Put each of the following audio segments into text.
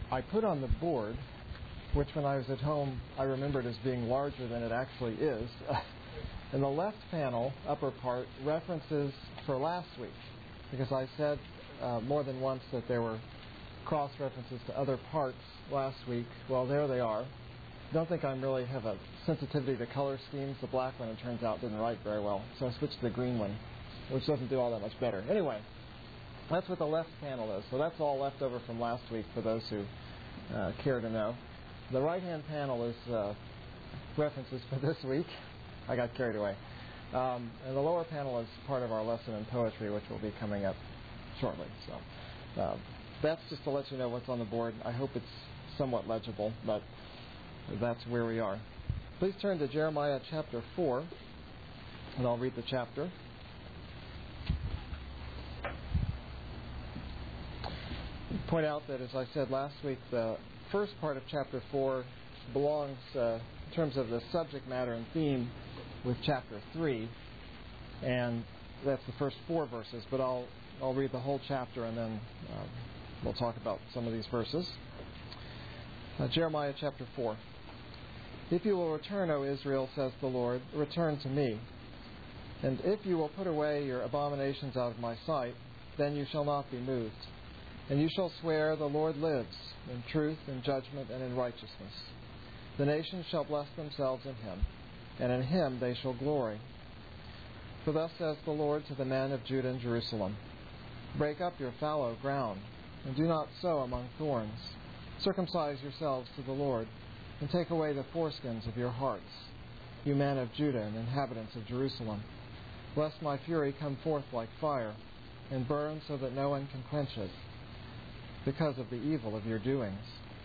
I put on the board, which when I was at home I remembered as being larger than it actually is. In the left panel, upper part, references for last week, because I said more than once that there were cross-references to other parts last week. Well, there they are. Don't think I really have a sensitivity to color schemes. The black one, it turns out, didn't write very well, so I switched to the green one, which doesn't do all that much better. Anyway, that's what the left panel is. So that's all left over from last week for those who care to know. The right-hand panel is references for this week. I got carried away. And the lower panel is part of our lesson in poetry, which will be coming up shortly. So that's just to let you know what's on the board. I hope it's somewhat legible, but that's where we are. Please turn to Jeremiah chapter 4, and I'll read the chapter. Point out that, as I said last week, the first part of chapter 4 belongs, in terms of the subject matter and theme, with chapter 3, and that's the first 4 verses, but I'll read the whole chapter and then we'll talk about some of these verses. Jeremiah chapter 4. If you will return, O Israel, says the Lord, return to me. And if you will put away your abominations out of my sight, then you shall not be moved. And you shall swear, the Lord lives, in truth, in judgment, and in righteousness. The nations shall bless themselves in him, and in him they shall glory. For thus says the Lord to the men of Judah and Jerusalem, break up your fallow ground, and do not sow among thorns. Circumcise yourselves to the Lord, and take away the foreskins of your hearts, you men of Judah and inhabitants of Jerusalem, lest my fury come forth like fire, and burn so that no one can quench it, because of the evil of your doings.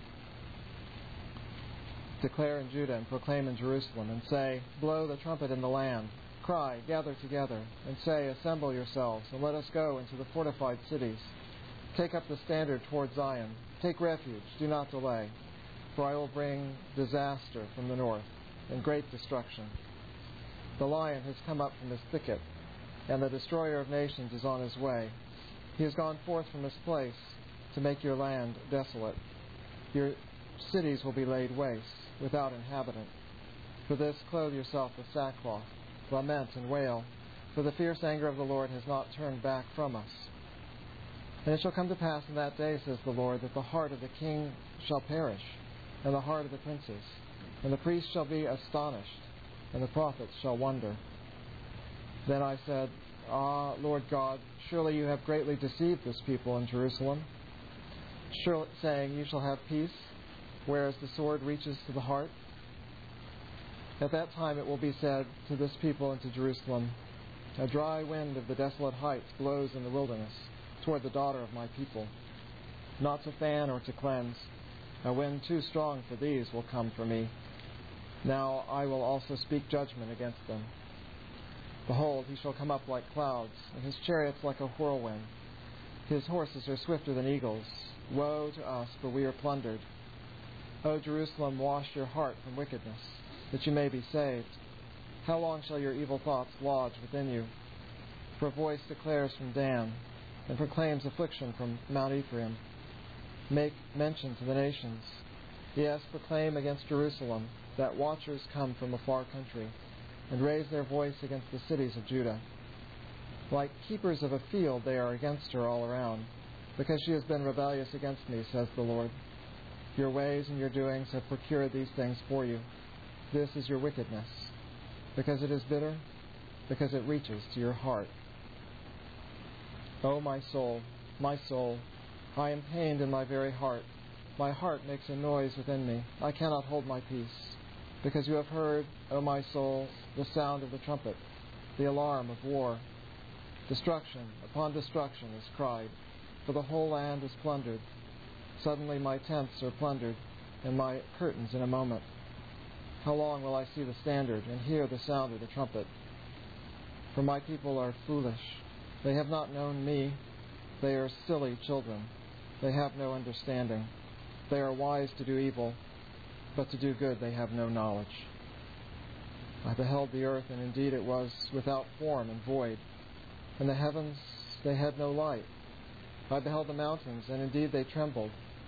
Declare in Judah and proclaim in Jerusalem, and say, blow the trumpet in the land, cry, gather together, and say, assemble yourselves, and let us go into the fortified cities. Take up the standard toward Zion, take refuge, do not delay. For I will bring disaster from the north, and great destruction. The lion has come up from his thicket, and the destroyer of nations is on his way. He has gone forth from his place to make your land desolate. Your cities will be laid waste, without inhabitant. For this, clothe yourself with sackcloth, lament and wail, for the fierce anger of the Lord has not turned back from us. And it shall come to pass in that day, says the Lord, that the heart of the king shall perish, and the heart of the princes, and the priests shall be astonished, and the prophets shall wonder. Then I said, Ah, Lord God, surely you have greatly deceived this people in Jerusalem, saying, you shall have peace, whereas the sword reaches to the heart. At that time it will be said to this people and to Jerusalem, a dry wind of the desolate heights blows in the wilderness toward the daughter of my people, not to fan or to cleanse. A wind too strong for these will come for me. Now I will also speak judgment against them. Behold, he shall come up like clouds, and his chariots like a whirlwind. His horses are swifter than eagles. Woe to us, for we are plundered. O Jerusalem, wash your heart from wickedness, that you may be saved. How long shall your evil thoughts lodge within you? For a voice declares from Dan, and proclaims affliction from Mount Ephraim. Make mention to the nations. Yes, proclaim against Jerusalem that watchers come from a far country, and raise their voice against the cities of Judah. Like keepers of a field they are against her all around, because she has been rebellious against me, says the Lord. Your ways and your doings have procured these things for you. This is your wickedness. Because it is bitter, because it reaches to your heart. O my soul, I am pained in my very heart. My heart makes a noise within me. I cannot hold my peace. Because you have heard, O my soul, the sound of the trumpet, the alarm of war. Destruction upon destruction is cried, for the whole land is plundered. Suddenly my tents are plundered, and my curtains in a moment. How long will I see the standard and hear the sound of the trumpet? For my people are foolish. They have not known me. They are silly children. They have no understanding. They are wise to do evil, but to do good they have no knowledge. I beheld the earth, and indeed it was without form and void, and the heavens, they had no light. I beheld the mountains, and indeed they trembled,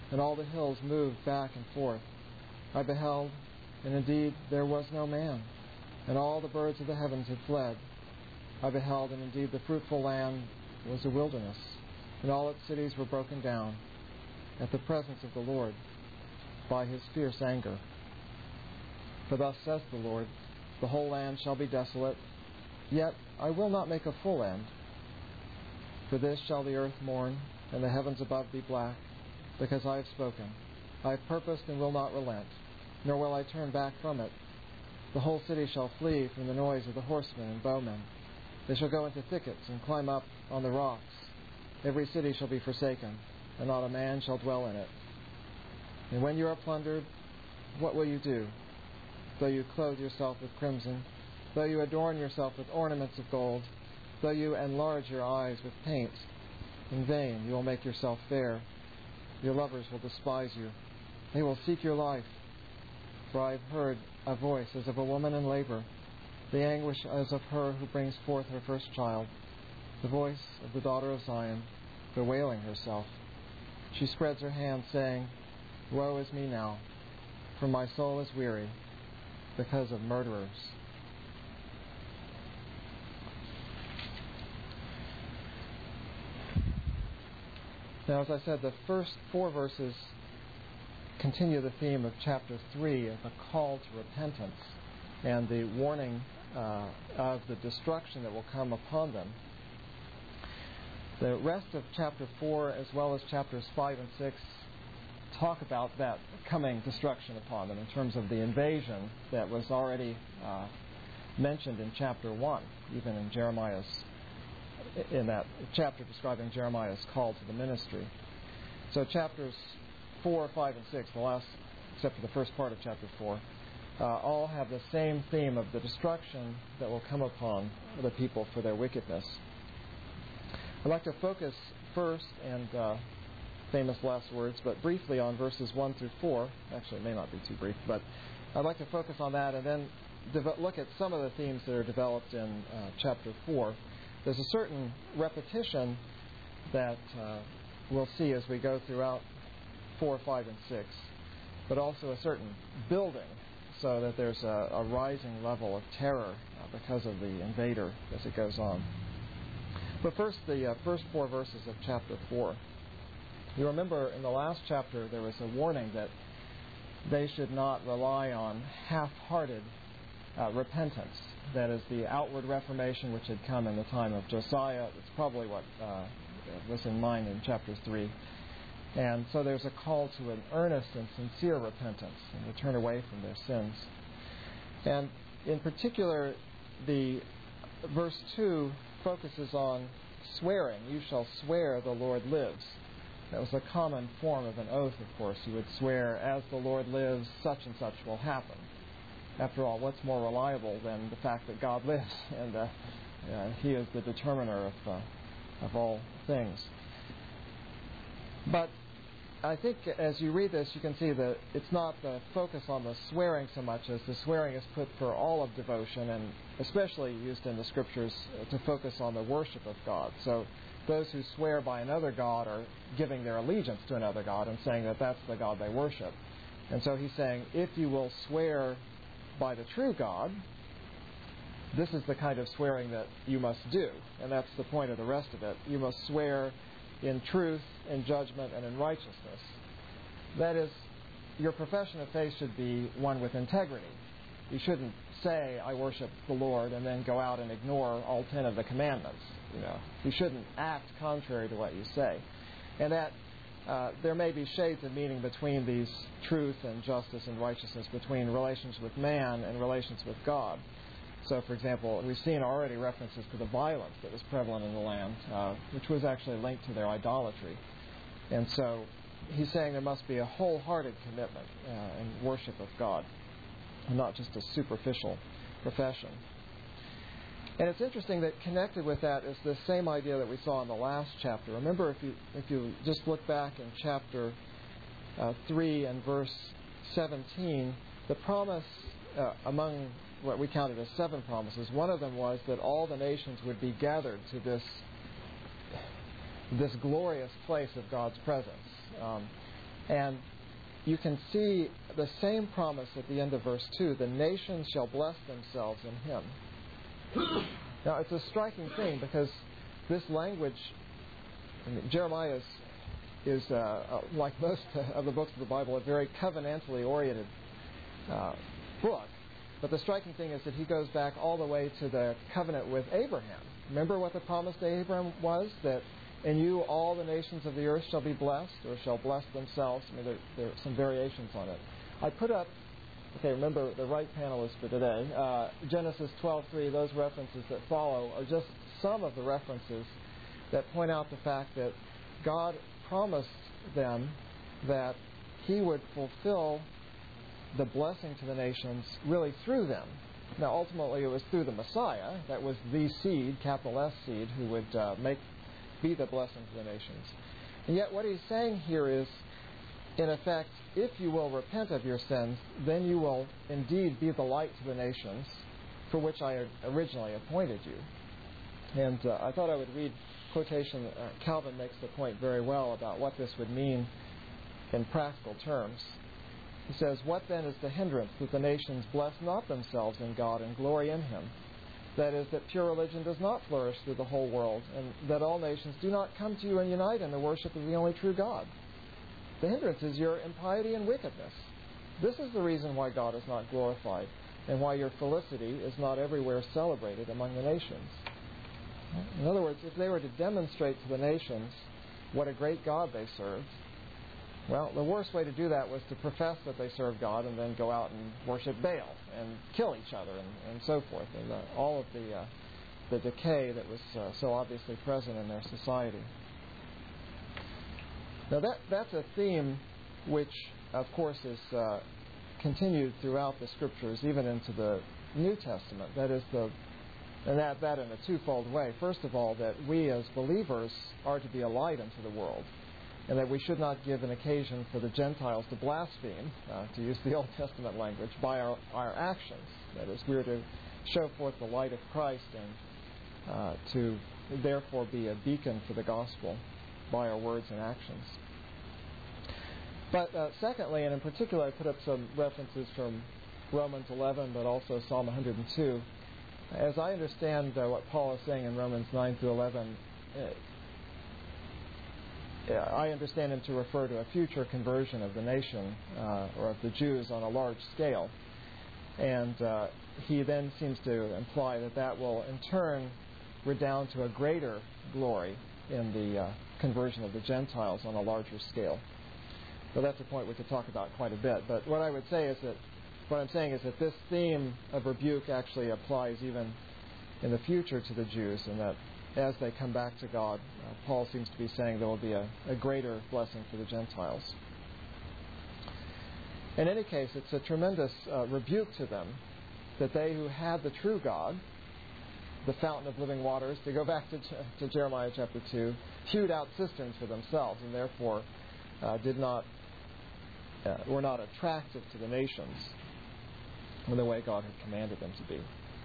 and all the hills moved back and forth. I beheld, and indeed there was no man, and all the birds of the heavens had fled. I beheld, and indeed the fruitful land was a wilderness, and all its cities were broken down at the presence of the Lord by his fierce anger. For thus says the Lord, the whole land shall be desolate, yet I will not make a full end. For this shall the earth mourn, and the heavens above be black, because I have spoken. I have purposed and will not relent, nor will I turn back from it. The whole city shall flee from the noise of the horsemen and bowmen. They shall go into thickets and climb up on the rocks. Every city shall be forsaken, and not a man shall dwell in it. And when you are plundered, what will you do? Though you clothe yourself with crimson, though you adorn yourself with ornaments of gold, though you enlarge your eyes with paint, in vain you will make yourself fair. Your lovers will despise you. They will seek your life. For I have heard a voice as of a woman in labor, the anguish as of her who brings forth her first child, the voice of the daughter of Zion, bewailing herself. She spreads her hands, saying, Woe is me now, for my soul is weary because of murderers. Now, as I said, the first 4 verses continue the theme of chapter 3 of a call to repentance and the warning of the destruction that will come upon them. The rest of chapter 4, as well as chapters 5 and 6, talk about that coming destruction upon them in terms of the invasion that was already mentioned in chapter 1, even in that chapter describing Jeremiah's call to the ministry. So chapters 4, 5, and 6, the last, except for the first part of chapter 4, all have the same theme of the destruction that will come upon the people for their wickedness. I'd like to focus first, and famous last words, but briefly on verses 1 through 4. Actually, it may not be too brief, but I'd like to focus on that and then look at some of the themes that are developed in chapter 4. There's a certain repetition that we'll see as we go throughout 4, 5, and 6, but also a certain building so that there's a rising level of terror because of the invader as it goes on. But first, the first 4 verses of chapter 4. You remember in the last chapter there was a warning that they should not rely on half-hearted repentance. That is the outward reformation which had come in the time of Josiah. It's probably what was in mind in chapter 3. And so there's a call to an earnest and sincere repentance and to turn away from their sins. And in particular, the verse 2 focuses on swearing. You shall swear the Lord lives. That was a common form of an oath, of course. You would swear, as the Lord lives, such and such will happen. After all, what's more reliable than the fact that God lives and He is the determiner of all things? But I think as you read this, you can see that it's not the focus on the swearing so much as the swearing is put for all of devotion, and especially used in the Scriptures to focus on the worship of God. So those who swear by another god are giving their allegiance to another god and saying that that's the God they worship. And so he's saying, if you will swear by the true God, this is the kind of swearing that you must do. And that's the point of the rest of it. You must swear in truth, in judgment, and in righteousness. That is, your profession of faith should be one with integrity. You shouldn't say, I worship the Lord, and then go out and ignore all 10 of the commandments. You shouldn't act contrary to what you say. And that there may be shades of meaning between these truth and justice and righteousness, between relations with man and relations with God. So, for example, we've seen already references to the violence that was prevalent in the land, which was actually linked to their idolatry. And so he's saying there must be a wholehearted commitment and worship of God, and not just a superficial profession. And it's interesting that connected with that is the same idea that we saw in the last chapter. Remember, if you just look back in chapter 3 and verse 17, the promise among what we counted as 7 promises, one of them was that all the nations would be gathered to this glorious place of God's presence. And you can see the same promise at the end of verse 2, the nations shall bless themselves in him. Now, it's a striking thing because this language, Jeremiah is like most of the books of the Bible, a very covenantally oriented book. But the striking thing is that he goes back all the way to the covenant with Abraham. Remember what the promise to Abraham was? That in you all the nations of the earth shall be blessed, or shall bless themselves. I mean, there are some variations on it. I put up, remember the right panelist for today, Genesis 12:3, those references that follow are just some of the references that point out the fact that God promised them that he would fulfill the blessing to the nations really through them. Now, ultimately, it was through the Messiah. That was the seed, capital S seed, who would be the blessing to the nations. And yet what he's saying here is, in effect, if you will repent of your sins, then you will indeed be the light to the nations for which I originally appointed you. And I thought I would read quotation. Calvin makes the point very well about what this would mean in practical terms. He says, "What then is the hindrance that the nations bless not themselves in God and glory in him? That is, that pure religion does not flourish through the whole world, and that all nations do not come to you and unite in the worship of the only true God. The hindrance is your impiety and wickedness. This is the reason why God is not glorified, and why your felicity is not everywhere celebrated among the nations." In other words, if they were to demonstrate to the nations what a great God they served, well, the worst way to do that was to profess that they served God and then go out and worship Baal and kill each other and so forth, and all of the decay that was so obviously present in their society. Now that's a theme which, of course, is continued throughout the Scriptures, even into the New Testament. That is that in a twofold way. First of all, that we as believers are to be a light unto the world, and that we should not give an occasion for the Gentiles to blaspheme, to use the Old Testament language, by our actions. That is, we are to show forth the light of Christ and to therefore be a beacon for the gospel by our words and actions. But secondly, and in particular, I put up some references from Romans 11, but also Psalm 102. As I understand what Paul is saying in Romans 9 through 11, I understand him to refer to a future conversion of the nation, or of the Jews on a large scale. And he then seems to imply that will in turn redound to a greater glory in the conversion of the Gentiles on a larger scale. So that's a point we could talk about quite a bit. But what I'm saying is that this theme of rebuke actually applies even in the future to the Jews, and that as they come back to God, Paul seems to be saying there will be a greater blessing for the Gentiles. In any case, it's a tremendous rebuke to them that they who had the true God, the fountain of living waters, to go back to Jeremiah chapter 2, hewed out cisterns for themselves, and therefore were not attractive to the nations in the way God had commanded them to be.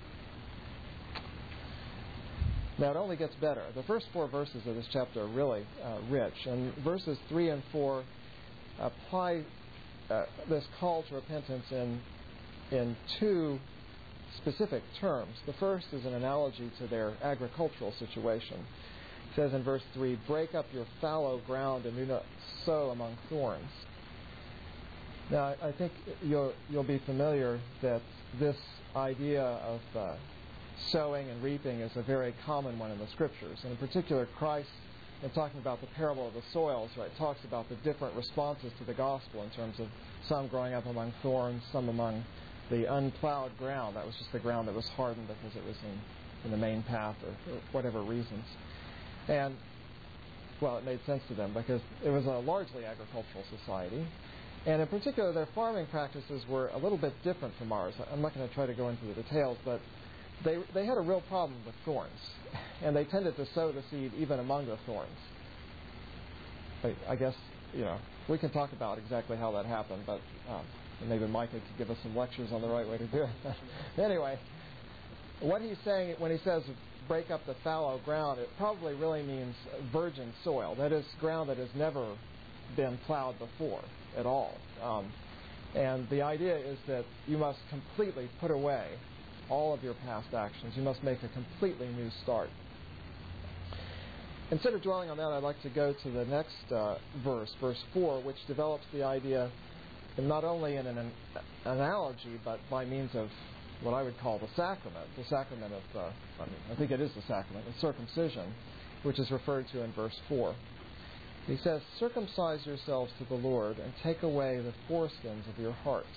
Now, it only gets better. The first 4 verses of this chapter are really rich, and verses 3 and 4 apply this call to repentance in 2 specific terms. The first is an analogy to their agricultural situation. It says in verse 3, "Break up your fallow ground and do not sow among thorns." Now, I think you'll be familiar that this idea of sowing and reaping is a very common one in the Scriptures. And in particular, Christ, in talking about the parable of the soils, talks about the different responses to the gospel in terms of some growing up among thorns, some among the unplowed ground. That was just the ground that was hardened because it was in the main path or whatever reasons. And, well, it made sense to them because it was a largely agricultural society. And in particular, their farming practices were a little bit different from ours. I'm not going to try to go into the details, but they had a real problem with thorns. And they tended to sow the seed even among the thorns. I guess, we can talk about exactly how that happened, but maybe Micah could give us some lectures on the right way to do it. Anyway, what he's saying when he says break up the fallow ground, it probably really means virgin soil. That is, ground that has never been plowed before at all. And the idea is that you must completely put away all of your past actions. You must make a completely new start. Instead of dwelling on that, I'd like to go to the next verse 4, which develops the idea not only in an analogy, but by means of what I would call the sacrament of, I think it is the sacrament, of circumcision, which is referred to in verse 4. He says, "Circumcise yourselves to the Lord and take away the foreskins of your hearts."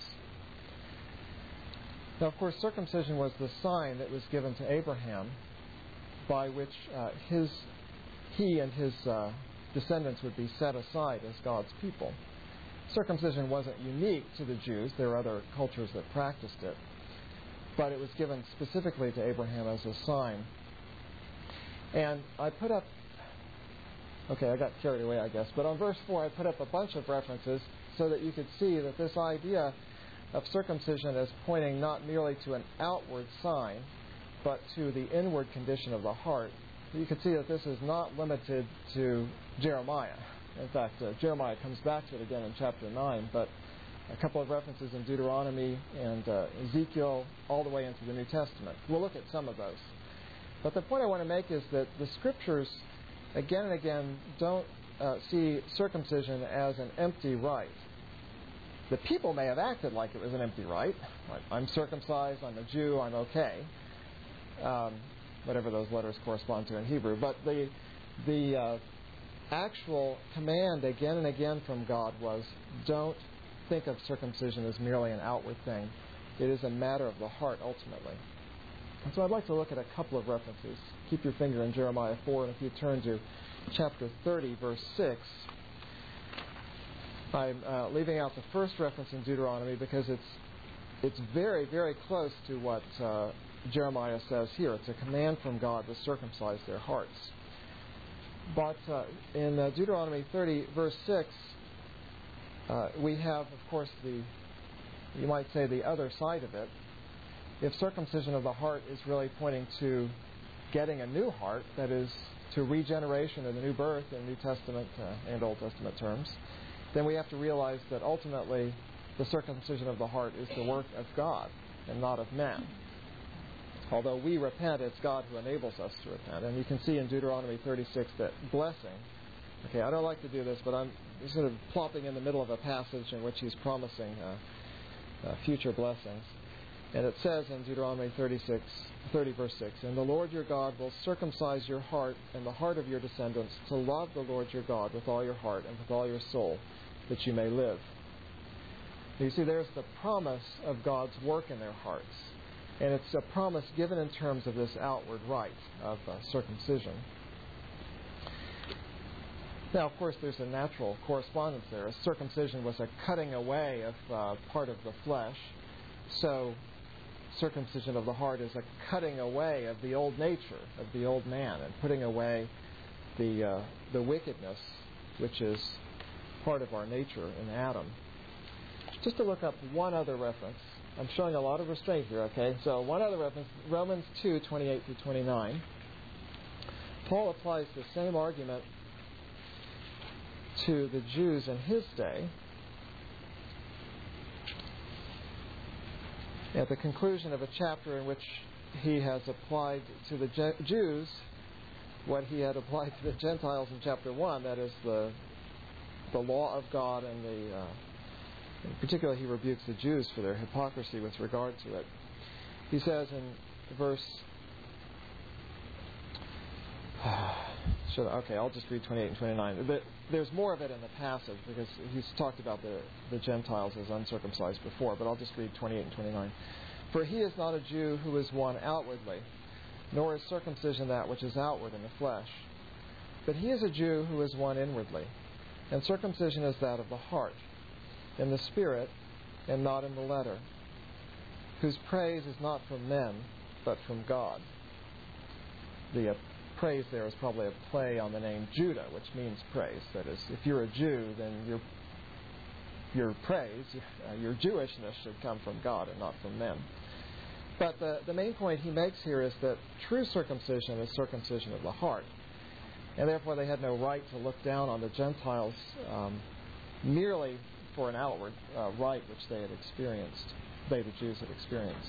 Now, of course, circumcision was the sign that was given to Abraham by which he and his descendants would be set aside as God's people. Circumcision wasn't unique to the Jews. There were other cultures that practiced it. But it was given specifically to Abraham as a sign. And I put up, I got carried away, I guess. But on verse 4, I put up a bunch of references so that you could see that this idea of circumcision is pointing not merely to an outward sign, but to the inward condition of the heart. You can see that this is not limited to Jeremiah. In fact, Jeremiah comes back to it again in chapter 9, but a couple of references in Deuteronomy and Ezekiel all the way into the New Testament. We'll look at some of those. But the point I want to make is that the Scriptures, again and again, don't see circumcision as an empty rite. The people may have acted like it was an empty rite. I'm circumcised, I'm a Jew, I'm okay. Whatever those letters correspond to in Hebrew. But the actual command again and again from God was, don't think of circumcision as merely an outward thing. It is a matter of the heart ultimately. And so I'd like to look at a couple of references. Keep your finger in Jeremiah 4, and if you turn to chapter 30, verse 6, I'm leaving out the first reference in Deuteronomy because it's very, very close to what Jeremiah says here. It's a command from God to circumcise their hearts. But in Deuteronomy 30, verse 6, we have, of course, you might say the other side of it. If circumcision of the heart is really pointing to getting a new heart, that is, to regeneration and the new birth in New Testament and Old Testament terms, then we have to realize that ultimately the circumcision of the heart is the work of God and not of man. Although we repent, it's God who enables us to repent. And you can see in Deuteronomy 36 that blessing. Okay, I don't like to do this, but I'm sort of plopping in the middle of a passage in which he's promising future blessings. And it says in Deuteronomy 30, verse 6, "And the Lord your God will circumcise your heart and the heart of your descendants to love the Lord your God with all your heart and with all your soul, that you may live." You see, there's the promise of God's work in their hearts. And it's a promise given in terms of this outward rite of circumcision. Now, of course, there's a natural correspondence there. Circumcision was a cutting away of part of the flesh. So circumcision of the heart is a cutting away of the old nature, of the old man, and putting away the wickedness which is part of our nature in Adam. Just to look up one other reference. I'm showing a lot of restraint here, okay? So one other reference, Romans 2, 28 through 29. Paul applies the same argument to the Jews in his day. At the conclusion of a chapter in which he has applied to the Jews what he had applied to the Gentiles in chapter 1, that is the law of God and in particular, he rebukes the Jews for their hypocrisy with regard to it. He says in verse... I'll just read 28 and 29. But there's more of it in the passage because he's talked about the Gentiles as uncircumcised before, but I'll just read 28 and 29. "For he is not a Jew who is one outwardly, nor is circumcision that which is outward in the flesh. But he is a Jew who is one inwardly, and circumcision is that of the heart, in the spirit, and not in the letter, whose praise is not from men, but from God." The praise there is probably a play on the name Judah, which means praise. That is, if you're a Jew, then your praise, your Jewishness should come from God and not from men. But the main point he makes here is that true circumcision is circumcision of the heart. And therefore they had no right to look down on the Gentiles merely for an outward rite which they had experienced, the Jews had experienced.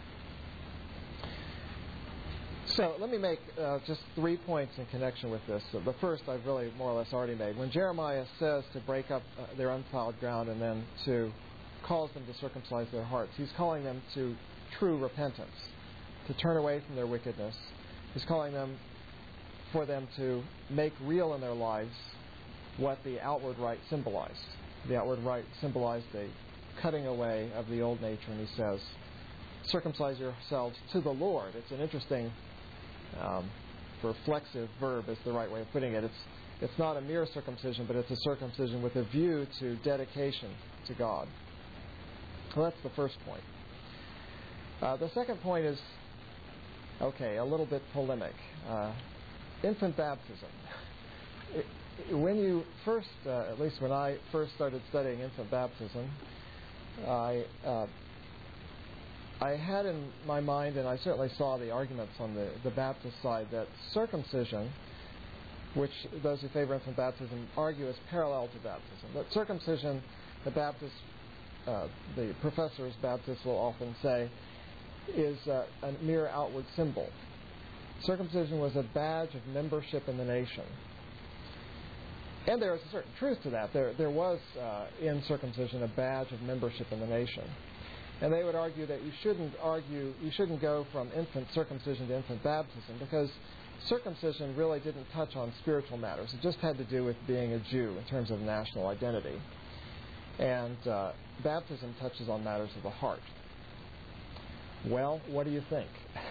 So let me make just 3 points in connection with this. So the first I've really more or less already made. When Jeremiah says to break up their unplowed ground and then to calls them to circumcise their hearts, he's calling them to true repentance, to turn away from their wickedness. He's calling them for them to make real in their lives what the outward rite symbolized. The outward rite symbolized a cutting away of the old nature, and he says, circumcise yourselves to the Lord. It's an interesting reflexive verb is the right way of putting it. It's not a mere circumcision, but it's a circumcision with a view to dedication to God. Well, that's the first point. The second point is, a little bit polemic. Infant baptism. When you first, at least when I first started studying infant baptism, I had in my mind, and I certainly saw the arguments on the Baptist side, that circumcision, which those who favor infant baptism argue is parallel to baptism. That circumcision, the professors Baptists will often say, is a mere outward symbol. Circumcision was a badge of membership in the nation. And there is a certain truth to that. There was in circumcision a badge of membership in the nation. And they would argue that you shouldn't go from infant circumcision to infant baptism, because circumcision really didn't touch on spiritual matters. It just had to do with being a Jew in terms of national identity. And baptism touches on matters of the heart. Well, what do you think?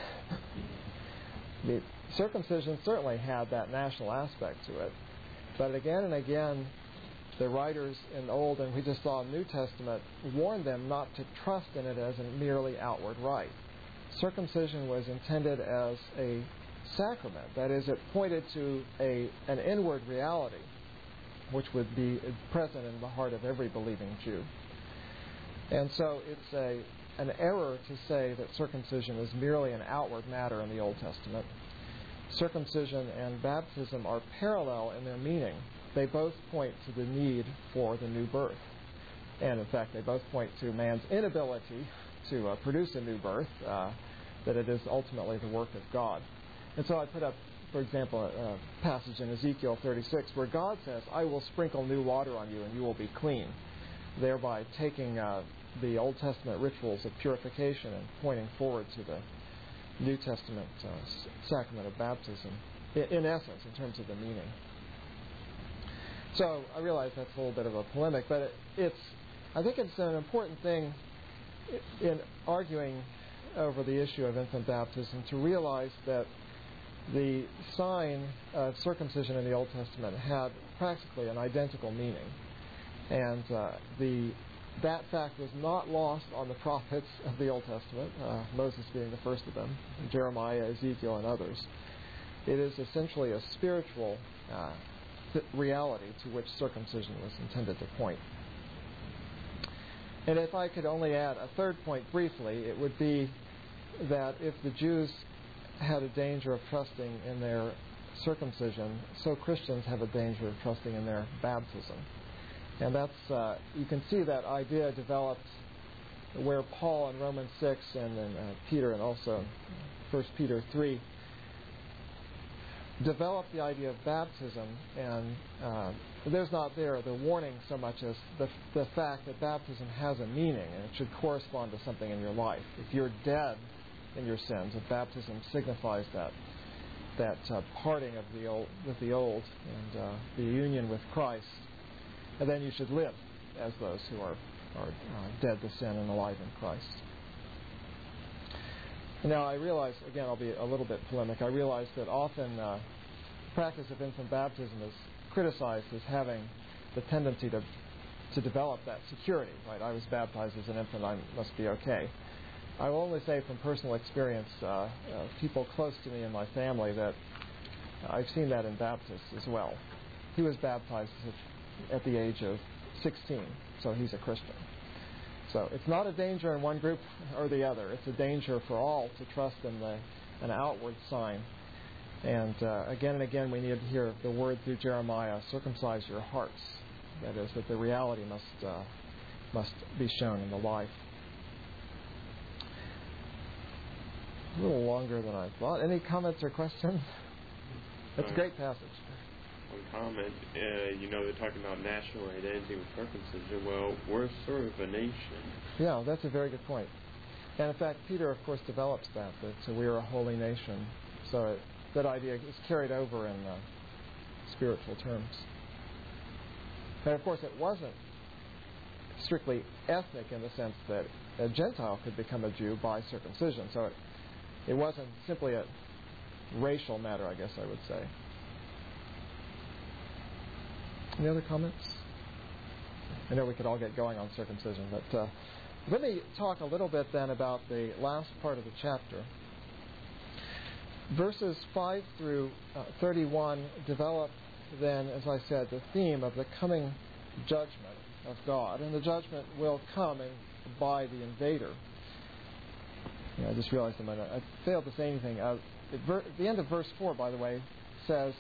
The circumcision certainly had that national aspect to it. But again and again, the writers in the Old, and we just saw in the New Testament, warned them not to trust in it as a merely outward rite. Circumcision was intended as a sacrament. That is, it pointed to an inward reality which would be present in the heart of every believing Jew. And so it's an error to say that circumcision is merely an outward matter in the Old Testament. Circumcision and baptism are parallel in their meaning. They both point to the need for the new birth. And in fact, they both point to man's inability to produce a new birth, that it is ultimately the work of God. And so I put up, for example, a passage in Ezekiel 36 where God says, I will sprinkle new water on you and you will be clean, thereby taking the Old Testament rituals of purification and pointing forward to the New Testament sacrament of baptism, in essence, in terms of the meaning. So I realize that's a little bit of a polemic, but I think it's an important thing in arguing over the issue of infant baptism to realize that the sign of circumcision in the Old Testament had practically an identical meaning. And that fact was not lost on the prophets of the Old Testament, Moses being the first of them, Jeremiah, Ezekiel, and others. It is essentially a spiritual reality to which circumcision was intended to point. And if I could only add a third point briefly, it would be that if the Jews had a danger of trusting in their circumcision, so Christians have a danger of trusting in their baptism. And that's, you can see that idea developed where Paul in Romans 6 and then Peter and also 1 Peter 3 developed the idea of baptism, and there's not there the warning so much as the fact that baptism has a meaning and it should correspond to something in your life. If you're dead in your sins, and baptism signifies that parting of with the old and the union with Christ, and then you should live as those who are dead to sin and alive in Christ. Now, I realize, again, I'll be a little bit polemic. I realize that often the practice of infant baptism is criticized as having the tendency to develop that security, right? I was baptized as an infant, I must be okay. I will only say from personal experience, people close to me in my family, that I've seen that in Baptists as well. He was baptized at the age of 16, so he's a Christian. So it's not a danger in one group or the other. It's a danger for all to trust in an outward sign. And again and again we need to hear the word through Jeremiah, circumcise your hearts. That is, that the reality must be shown in the life. A little longer than I thought. Any comments or questions? It's a great passage. One comment, they're talking about national identity with circumcision. Well, we're sort of a nation. Yeah, that's a very good point. And in fact, Peter, of course, develops that we are a holy nation. So that idea is carried over in spiritual terms. And of course, it wasn't strictly ethnic in the sense that a Gentile could become a Jew by circumcision. So it wasn't simply a racial matter, I guess I would say. Any other comments? I know we could all get going on circumcision, but let me talk a little bit then about the last part of the chapter. Verses 5 through 31 develop then, as I said, the theme of the coming judgment of God. And the judgment will come by the invader. I just realized a minute. I failed to say anything. The end of verse 4, by the way, says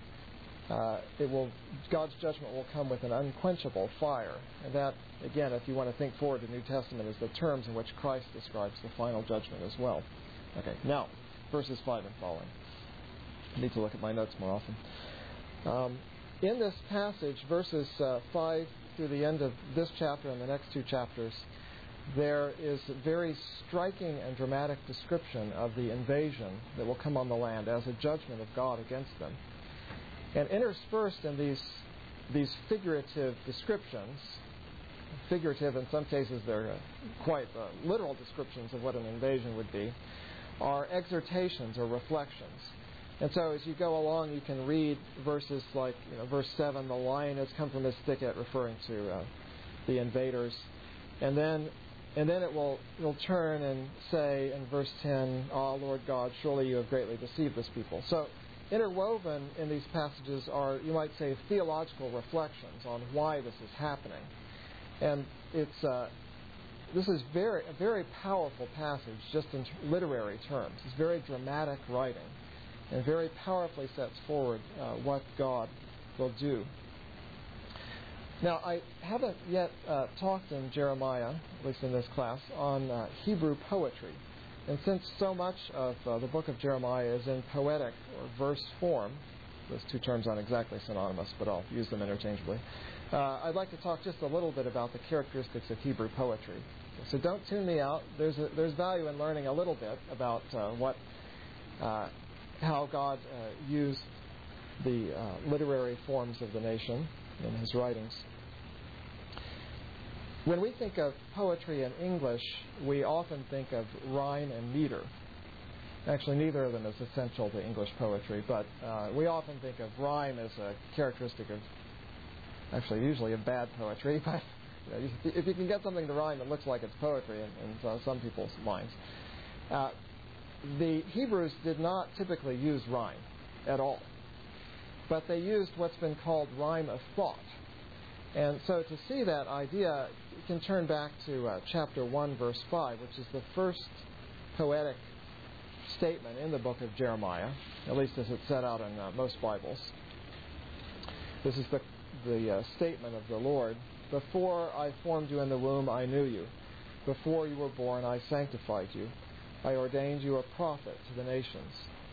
God's judgment will come with an unquenchable fire. And that, again, if you want to think forward to the New Testament, is the terms in which Christ describes the final judgment as well. Okay, now, verses 5 and following. I need to look at my notes more often. In this passage, verses 5 through the end of this chapter and the next two chapters, there is a very striking and dramatic description of the invasion that will come on the land as a judgment of God against them. And interspersed in these figurative descriptions, figurative in some cases they're quite literal descriptions of what an invasion would be, are exhortations or reflections. And so as you go along, you can read verses like, verse 7, the lion has come from his thicket, referring to the invaders. And then it'll turn and say in verse 10, "Ah, Lord God, surely you have greatly deceived this people." So interwoven in these passages are, you might say, theological reflections on why this is happening. And this is a very powerful passage just in literary terms. It's very dramatic writing and very powerfully sets forward what God will do. Now, I haven't yet talked in Jeremiah, at least in this class, on Hebrew poetry. And since so much of the book of Jeremiah is in poetic or verse form, those two terms aren't exactly synonymous, but I'll use them interchangeably, I'd like to talk just a little bit about the characteristics of Hebrew poetry. So don't tune me out. There's value in learning a little bit about how God used the literary forms of the nation in his writings. When we think of poetry in English, we often think of rhyme and meter. Actually, neither of them is essential to English poetry, but we often think of rhyme as a characteristic of, actually, usually of bad poetry. But if you can get something to rhyme, it looks like it's poetry in some people's minds. The Hebrews did not typically use rhyme at all, but they used what's been called rhyme of thought. And so to see that idea, you can turn back to chapter 1, verse 5, which is the first poetic statement in the book of Jeremiah, at least as it's set out in most Bibles. This is the statement of the Lord. "Before I formed you in the womb, I knew you. Before you were born, I sanctified you. I ordained you a prophet to the nations."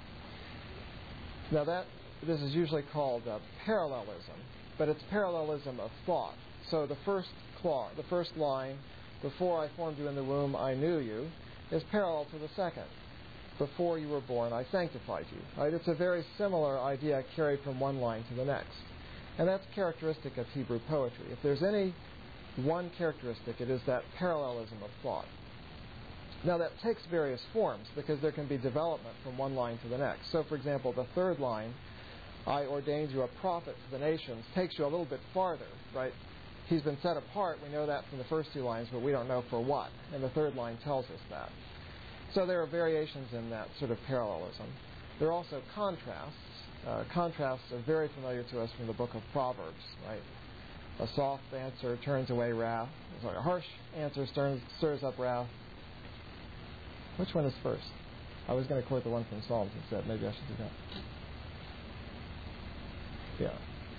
Now this is usually called parallelism, but it's parallelism of thought. So the first line, "Before I formed you in the womb, I knew you," is parallel to the second, "Before you were born, I sanctified you." Right? It's a very similar idea carried from one line to the next. And that's characteristic of Hebrew poetry. If there's any one characteristic, it is that parallelism of thought. Now that takes various forms because there can be development from one line to the next. So for example, the third line, "I ordained you a prophet to the nations," takes you a little bit farther, right? He's been set apart. We know that from the first two lines, but we don't know for what. And the third line tells us that. So there are variations in that sort of parallelism. There are also contrasts. Contrasts are very familiar to us from the book of Proverbs, right? A soft answer turns away wrath. A harsh answer stirs up wrath. Which one is first? I was going to quote the one from Psalms instead. Maybe I should do that. Yeah.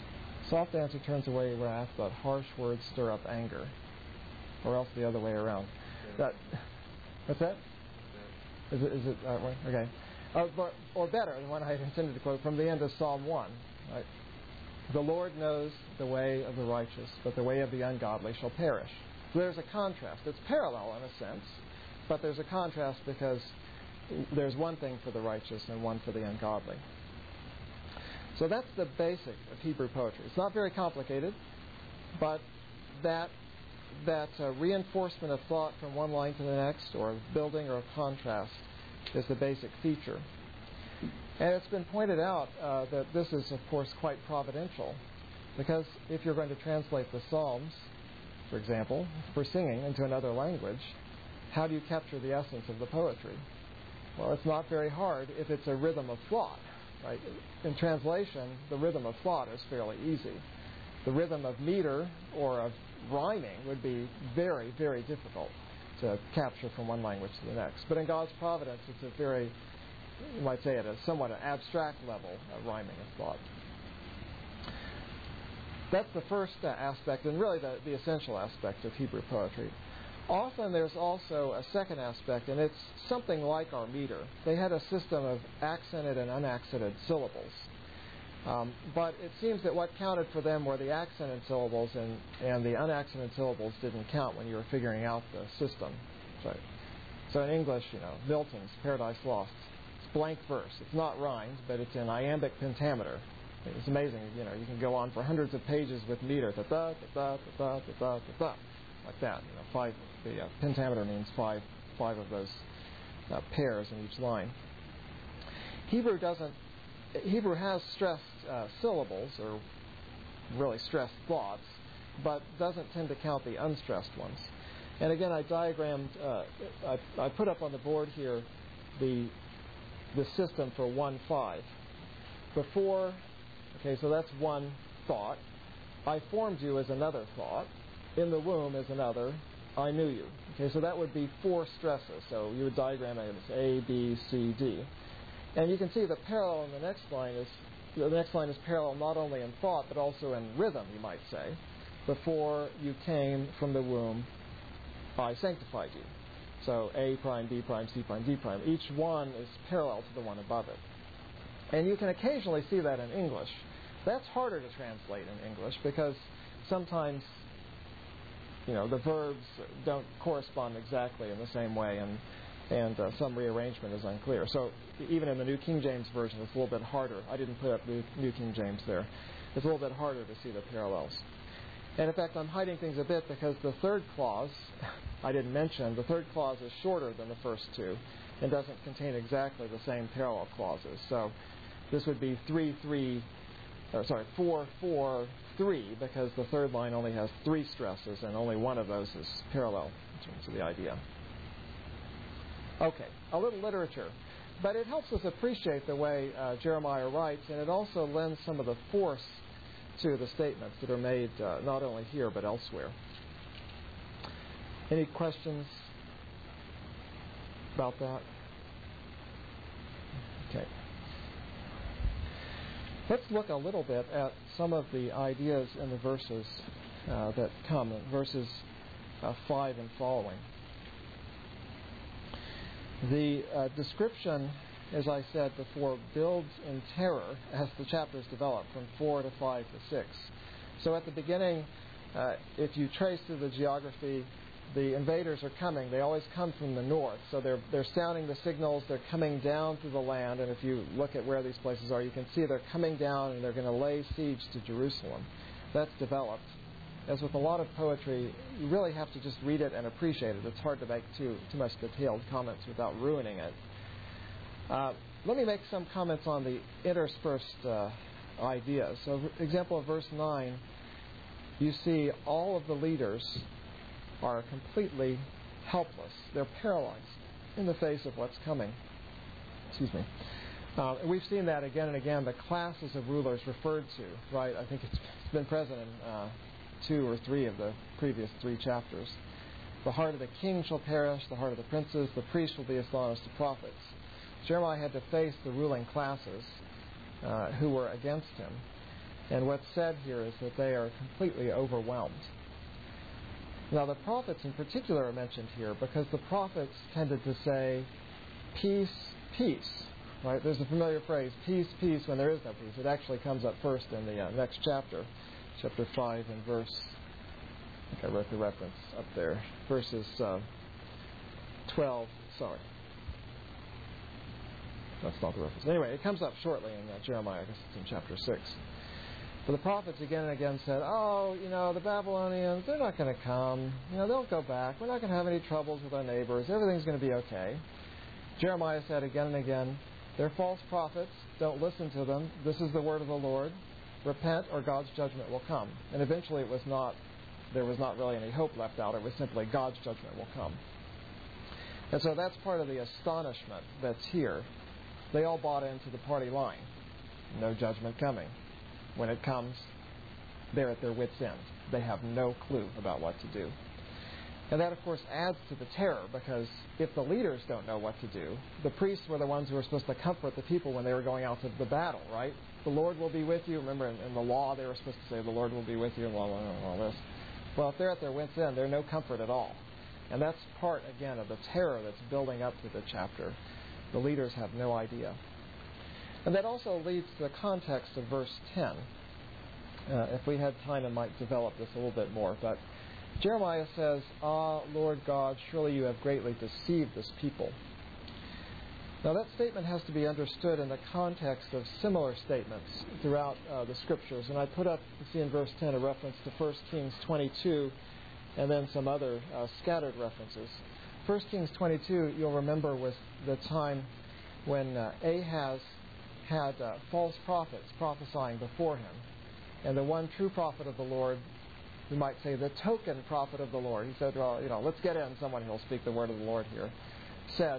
Soft answer turns away wrath, but harsh words stir up anger. Or else the other way around. What's that? Is it that way? Okay. Or better, the one I intended to quote from the end of Psalm 1. Right? The Lord knows the way of the righteous, but the way of the ungodly shall perish. So there's a contrast. It's parallel in a sense, but there's a contrast because there's one thing for the righteous and one for the ungodly. So that's the basic of Hebrew poetry. It's not very complicated, but that reinforcement of thought from one line to the next, or building or contrast, is the basic feature. And it's been pointed out that this is, of course, quite providential, because if you're going to translate the Psalms, for example, for singing into another language, how do you capture the essence of the poetry? Well, it's not very hard if it's a rhythm of thought. Right? In translation, the rhythm of thought is fairly easy. The rhythm of meter or of rhyming would be very, very difficult to capture from one language to the next. But in God's providence, it's a very, you might say at a somewhat an abstract level of rhyming of thought. That's the first aspect, and really the essential aspect of Hebrew poetry. Often there's also a second aspect, and it's something like our meter. They had a system of accented and unaccented syllables. But it seems that what counted for them were the accented syllables, and the unaccented syllables didn't count when you were figuring out the system. So in English, Milton's Paradise Lost, it's blank verse. It's not rhymed, but it's in iambic pentameter. It's amazing. You can go on for hundreds of pages with meter. Da-da-da-da-da-da-da-da-da. Like that. The pentameter means five of those pairs in each line. Hebrew has stressed syllables, or really stressed thoughts, but doesn't tend to count the unstressed ones. And again, I diagrammed, I put up on the board here the system for 1-5. Before, okay, so that's one thought. I formed you as another thought. In the womb is another. I knew you. Okay, so that would be 4 stresses. So you would diagram it as A, B, C, D. And you can see the parallel in the next line is parallel not only in thought but also in rhythm, you might say. Before you came from the womb, I sanctified you. So A prime, B prime, C prime, D prime. Each one is parallel to the one above it. And you can occasionally see that in English. That's harder to translate in English because sometimes the verbs don't correspond exactly in the same way, and some rearrangement is unclear. So even in the New King James Version, it's a little bit harder. I didn't put up New King James there. It's a little bit harder to see the parallels. And in fact, I'm hiding things a bit because the third clause, I didn't mention, the third clause is shorter than the first two and doesn't contain exactly the same parallel clauses. So this would be 4-4-3, because the third line only has 3 stresses and only one of those is parallel in terms of the idea. Okay, a little literature. But it helps us appreciate the way Jeremiah writes, and it also lends some of the force to the statements that are made not only here but elsewhere. Any questions about that? Okay. Let's look a little bit at some of the ideas in the verses that come, verses 5 and following. The description, as I said before, builds in terror as the chapters develop from 4 to 5 to 6. So at the beginning, if you trace through the geography, the invaders are coming. They always come from the north. So they're sounding the signals. They're coming down through the land. And if you look at where these places are, you can see they're coming down and they're going to lay siege to Jerusalem. That's developed. As with a lot of poetry, you really have to just read it and appreciate it. It's hard to make too much detailed comments without ruining it. Let me make some comments on the interspersed ideas. So, for example, of verse 9, you see all of the leaders are completely helpless. They're paralyzed in the face of what's coming. Excuse me. We've seen that again and again, the classes of rulers referred to, right? I think it's been present in 2 or 3 of the previous 3 chapters. The heart of the king shall perish, the heart of the princes, the priest will be astonished, the prophets. Jeremiah had to face the ruling classes who were against him. And what's said here is that they are completely overwhelmed. Now, the prophets in particular are mentioned here because the prophets tended to say, peace, peace. Right? There's a familiar phrase, peace, peace, when there is no peace. It actually comes up first in the next chapter, chapter 5 and verse, I think I wrote the reference up there, verses 12, sorry. That's not the reference. Anyway, it comes up shortly in Jeremiah, I guess it's in chapter 6. But the prophets again and again said, the Babylonians, they're not going to come. They'll go back. We're not going to have any troubles with our neighbors. Everything's going to be okay. Jeremiah said again and again, they're false prophets. Don't listen to them. This is the word of the Lord. Repent or God's judgment will come. And eventually there was not really any hope left out. It was simply God's judgment will come. And so that's part of the astonishment that's here. They all bought into the party line. No judgment coming. When it comes, they're at their wits' end. They have no clue about what to do. And that, of course, adds to the terror, because if the leaders don't know what to do, the priests were the ones who were supposed to comfort the people when they were going out to the battle, right? The Lord will be with you. Remember, in the law, they were supposed to say, the Lord will be with you, and blah, blah, blah, all this. Well, if they're at their wits' end, they're no comfort at all. And that's part, again, of the terror that's building up to the chapter. The leaders have no idea. And that also leads to the context of verse 10. If we had time, I might develop this a little bit more. But Jeremiah says, Lord God, surely you have greatly deceived this people. Now that statement has to be understood in the context of similar statements throughout the Scriptures. And I put up, you see in verse 10, a reference to 1 Kings 22 and then some other scattered references. 1 Kings 22, you'll remember, was the time when Ahaz had false prophets prophesying before him. And the one true prophet of the Lord, you might say the token prophet of the Lord, he said, let's get in someone who will speak the word of the Lord here, said,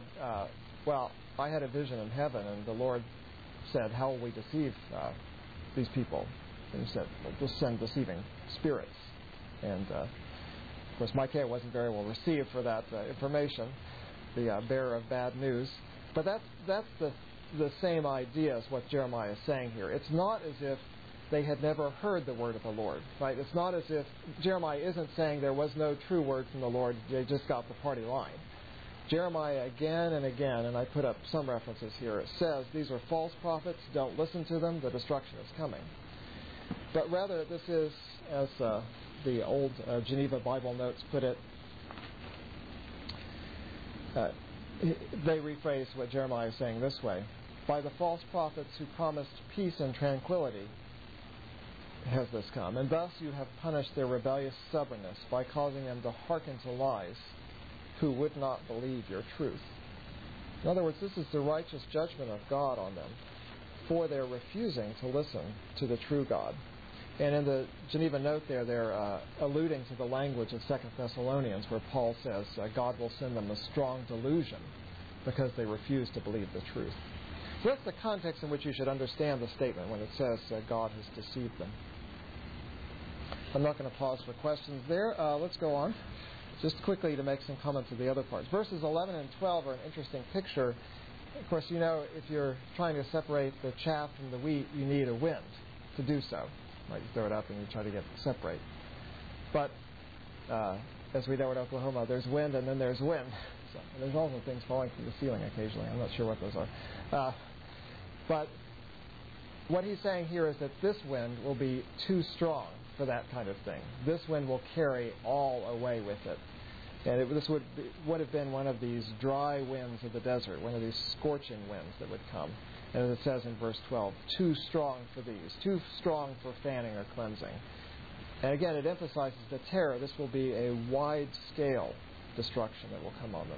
I had a vision in heaven, and the Lord said, how will we deceive these people? And he said, just send deceiving spirits. And, of course, Micaiah wasn't very well received for that information, the bearer of bad news. But that's the same idea as what Jeremiah is saying here. It's not as if they had never heard the word of the Lord, right? It's not as if Jeremiah isn't saying there was no true word from the Lord, they just got the party line. Jeremiah again and again, and I put up some references here, it says these are false prophets, don't listen to them, the destruction is coming. But rather this is, as the old Geneva Bible notes put it, they rephrase what Jeremiah is saying this way. By the false prophets who promised peace and tranquility has this come, and thus you have punished their rebellious stubbornness by causing them to hearken to lies who would not believe your truth. In other words, this is the righteous judgment of God on them for their refusing to listen to the true God. And in the Geneva note there, they're alluding to the language of 2 Thessalonians, where Paul says God will send them a strong delusion because they refuse to believe the truth. So that's the context in which you should understand the statement when it says God has deceived them. I'm not going to pause for questions there. Let's go on. Just quickly to make some comments of the other parts. Verses 11 and 12 are an interesting picture. Of course, if you're trying to separate the chaff from the wheat, you need a wind to do so. Right? You throw it up and you try to get it to separate. But as we know in Oklahoma, there's wind and then there's wind. And there's also things falling from the ceiling occasionally. I'm not sure what those are. But what he's saying here is that this wind will be too strong for that kind of thing. This wind will carry all away with it. And this would have been one of these dry winds of the desert, one of these scorching winds that would come. And as it says in verse 12, too strong for these, too strong for fanning or cleansing. And again, it emphasizes the terror. This will be a wide-scale destruction that will come on them.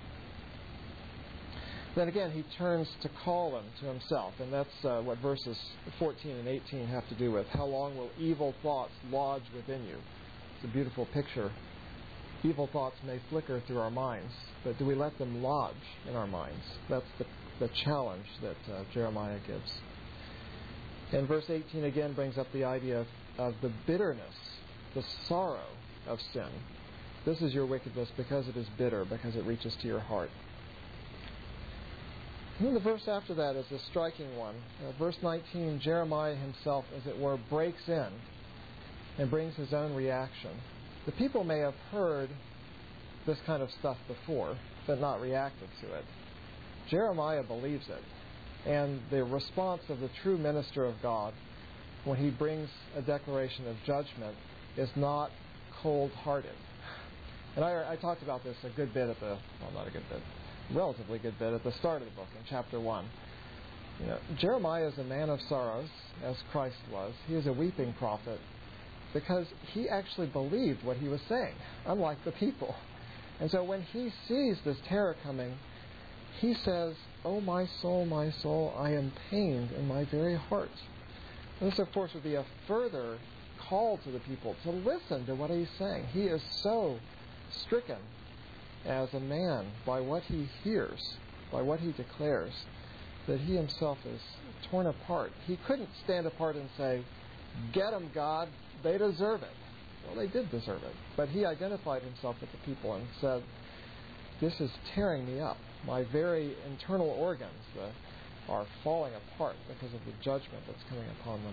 Then again, he turns to call them to himself, and that's what verses 14 and 18 have to do with. How long will evil thoughts lodge within you? It's a beautiful picture. Evil thoughts may flicker through our minds, but do we let them lodge in our minds? That's the challenge that Jeremiah gives. And verse 18 again brings up the idea of the bitterness, the sorrow of sin. This is your wickedness because it is bitter, because it reaches to your heart. And then the verse after that is a striking one. Verse 19, Jeremiah himself, as it were, breaks in and brings his own reaction. The people may have heard this kind of stuff before, but not reacted to it. Jeremiah believes it. And the response of the true minister of God, when he brings a declaration of judgment, is not cold-hearted. And I talked about this a good bit not a good bit, relatively good bit at the start of the book in chapter 1. Jeremiah is a man of sorrows, as Christ was. He is a weeping prophet because he actually believed what he was saying, unlike the people. And so when he sees this terror coming, he says, "Oh, my soul, I am pained in my very heart." And this, of course, would be a further call to the people to listen to what he's saying. He is so stricken as a man by what he hears, by what he declares, that he himself is torn apart. He couldn't stand apart and say, "Get them, God, they deserve it." Well, they did deserve it. But he identified himself with the people and said, "This is tearing me up. My very internal organs are falling apart because of the judgment that's coming upon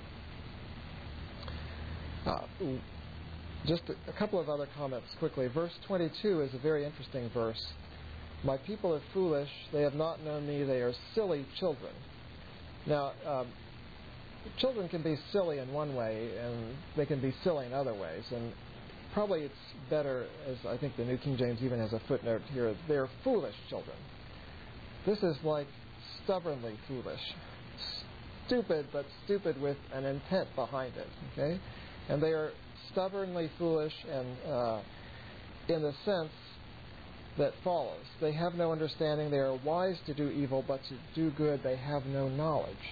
them." Just a couple of other comments quickly. Verse 22 is a very interesting verse. "My people are foolish. They have not known me. They are silly children." Now, children can be silly in one way, and they can be silly in other ways. And probably it's better, as I think the New King James even has a footnote here, they're foolish children. This is like stubbornly foolish. Stupid, but stupid with an intent behind it. Okay? And they are stubbornly foolish, and in the sense that follows. They have no understanding. They are wise to do evil, but to do good they have no knowledge.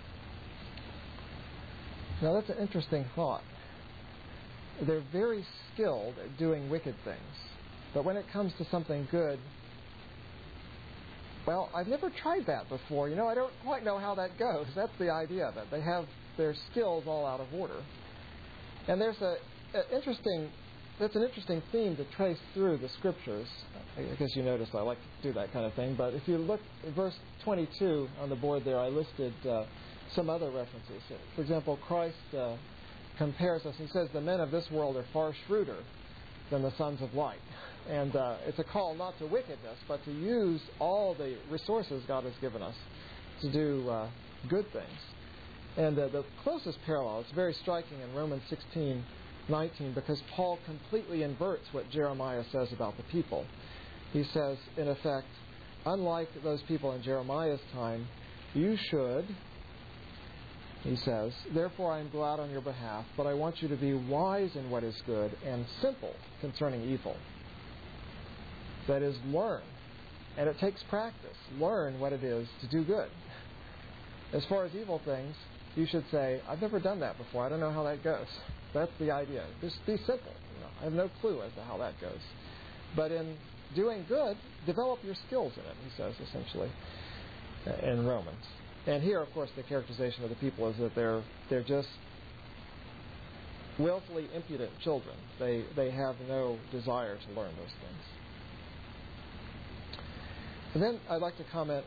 Now that's an interesting thought. They're very skilled at doing wicked things. But when it comes to something good, well, I've never tried that before. I don't quite know how that goes. That's the idea of it. They have their skills all out of order. And there's an interesting theme to trace through the Scriptures. I guess you noticed I like to do that kind of thing. But if you look at verse 22 on the board there, I listed some other references. For example, Christ compares us. He says, "The men of this world are far shrewder than the sons of light." And it's a call not to wickedness, but to use all the resources God has given us to do good things. And the closest parallel, it's very striking in Romans 16:19, because Paul completely inverts what Jeremiah says about the people. He says, in effect, unlike those people in Jeremiah's time, you should, he says, "Therefore I am glad on your behalf, but I want you to be wise in what is good and simple concerning evil." That is, learn. And it takes practice. Learn what it is to do good. As far as evil things, you should say, "I've never done that before. I don't know how that goes." That's the idea. Just be simple. I have no clue as to how that goes. But in doing good, develop your skills in it, he says, essentially, in Romans. And here, of course, the characterization of the people is that they're just willfully impudent children. They have no desire to learn those things. And then I'd like to comment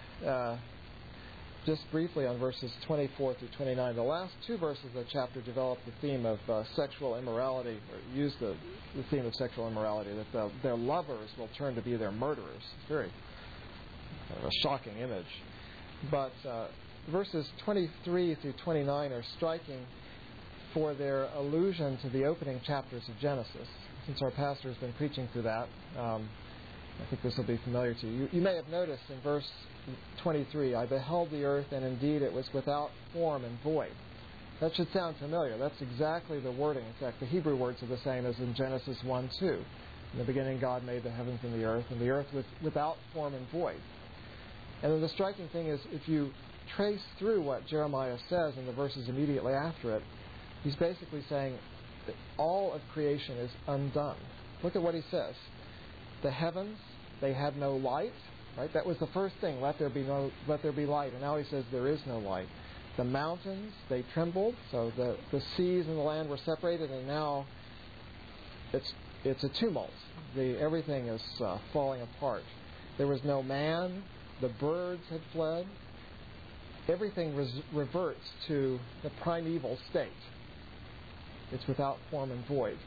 just briefly on verses 24 through 29. The last two verses of the chapter develop the theme of sexual immorality, or use the theme of sexual immorality, that their lovers will turn to be their murderers. It's very kind of a shocking image. But verses 23 through 29 are striking for their allusion to the opening chapters of Genesis. Since our pastor has been preaching through that, I think this will be familiar to you. You may have noticed in verse 23, "I beheld the earth, and indeed it was without form and void." That should sound familiar. That's exactly the wording. In fact, the Hebrew words are the same as in Genesis 1:2. In the beginning, God made the heavens and the earth was without form and void. And then the striking thing is, if you trace through what Jeremiah says in the verses immediately after it, he's basically saying that all of creation is undone. Look at what he says. The heavens, they had no light, right? That was the first thing. Let there be light. And now he says there is no light. The mountains, they trembled. So the seas and the land were separated, and now it's a tumult. Everything is falling apart. There was no man The birds had fled. Everything reverts to the primeval state. It's without form and void.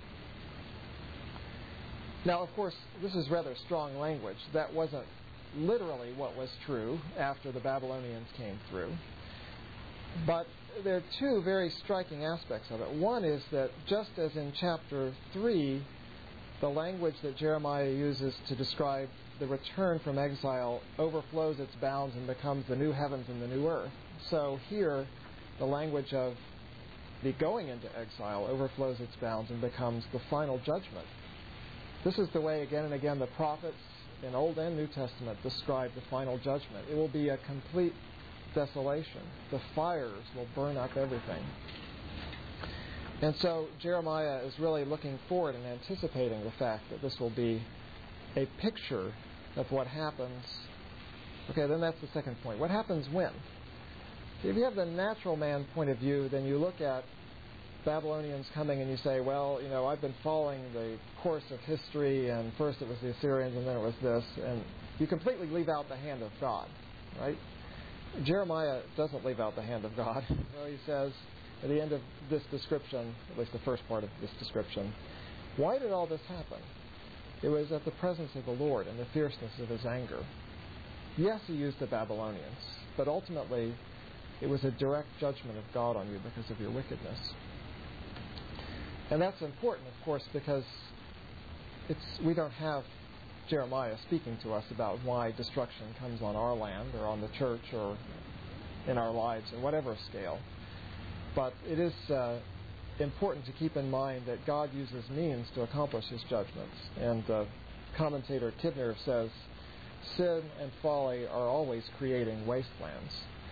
Now, of course, this is rather strong language. That wasn't literally what was true after the Babylonians came through. But there are two very striking aspects of it. One is that just as in chapter 3, the language that Jeremiah uses to describe the return from exile overflows its bounds and becomes the new heavens and the new earth. So here, the language of the going into exile overflows its bounds and becomes the final judgment. This is the way, again and again, the prophets in Old and New Testament describe the final judgment. It will be a complete desolation. The fires will burn up everything. And so Jeremiah is really looking forward and anticipating the fact that this will be a picture of what happens. Okay, then that's the second point. What happens when? If you have the natural man point of view, then you look at Babylonians coming and you say, well, I've been following the course of history, and first it was the Assyrians and then it was this, and you completely leave out the hand of God, right? Jeremiah doesn't leave out the hand of God. He says at the end of this description, at least the first part of this description, why did all this happen? It was at the presence of the Lord and the fierceness of his anger. Yes, he used the Babylonians, but ultimately it was a direct judgment of God on you because of your wickedness. And that's important, of course, because we don't have Jeremiah speaking to us about why destruction comes on our land or on the church or in our lives or whatever scale. But it is important to keep in mind that God uses means to accomplish his judgments. And commentator Kidner says, sin and folly are always creating wastelands.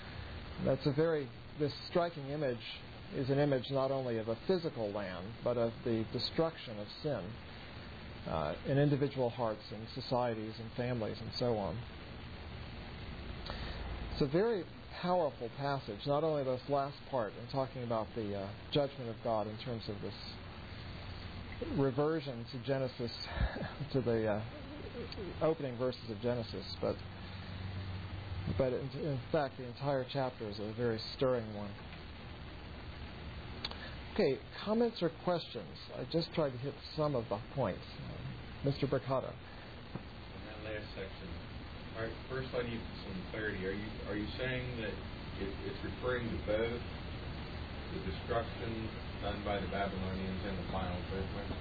This striking image is an image not only of a physical land, but of the destruction of sin in individual hearts and societies and families and so on. It's a very powerful passage, not only this last part in talking about the judgment of God in terms of this reversion to Genesis, to the opening verses of Genesis, but in fact the entire chapter is a very stirring one. Okay, comments or questions? I just tried to hit some of the points. Mr. Bricata. In that last section, all right, first I need some clarity. Are you saying that it's referring to both the destruction done by the Babylonians and the final judgment?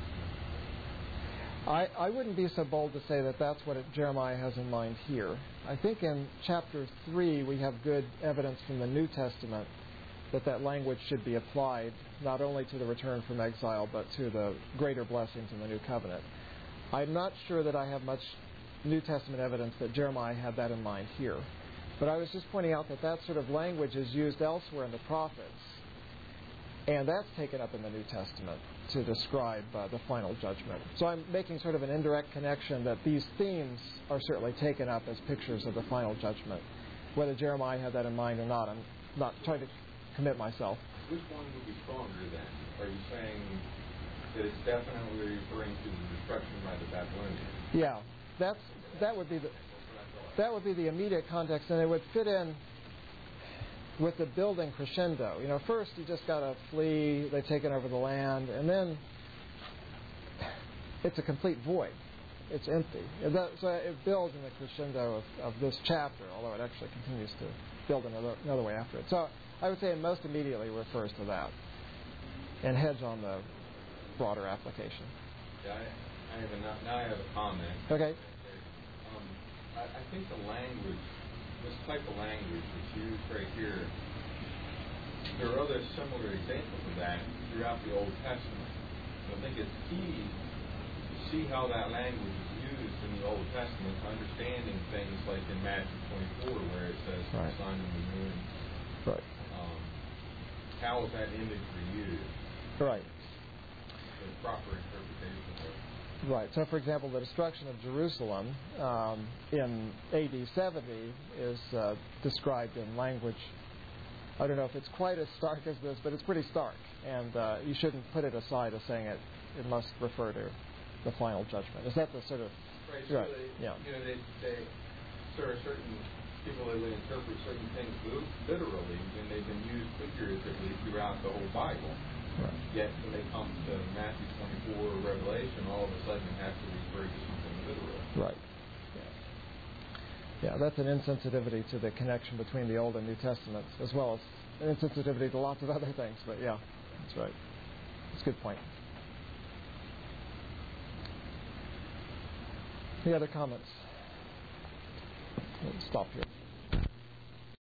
I wouldn't be so bold to say that that's what Jeremiah has in mind here. I think in chapter 3 we have good evidence from the New Testament that language should be applied not only to the return from exile but to the greater blessings in the new covenant. I'm not sure that I have much New Testament evidence that Jeremiah had that in mind here. But I was just pointing out that sort of language is used elsewhere in the prophets, and that's taken up in the New Testament to describe the final judgment. So I'm making sort of an indirect connection that these themes are certainly taken up as pictures of the final judgment. Whether Jeremiah had that in mind or not, I'm not trying to commit myself. Which one would be stronger then? Are you saying that it's definitely referring to the destruction by the Babylonians? Yeah, that would be the immediate context, and it would fit in with the building crescendo. First you just got to flee, they've taken over the land, and then it's a complete void. It's empty. So it builds in the crescendo of this chapter, although it actually continues to build another way after it. So I would say it most immediately refers to that and hedge on the broader application. Yeah, I have a comment. Okay. I think the language, this type of language that's used right here, there are other similar examples of that throughout the Old Testament. I think it's key to see how that language is used in the Old Testament, understanding things like in Matthew 24 where it says the sun and the moon. Right. How is that imagery used? Right. The proper interpretation of it. Right. So, for example, the destruction of Jerusalem in AD 70 is described in language. I don't know if it's quite as stark as this, but it's pretty stark. And you shouldn't put it aside as saying it must refer to the final judgment. Is that the sort of... Right. So right. They, there are certain people that would interpret certain things literally when they've been used figuratively throughout the whole Bible. Right. Yet when they come to Matthew 24 or Revelation, all of a sudden it has to refer to something literal. Right. Yeah, that's an insensitivity to the connection between the Old and New Testaments, as well as an insensitivity to lots of other things. But yeah, that's right. That's a good point. Any other comments? We'll stop here.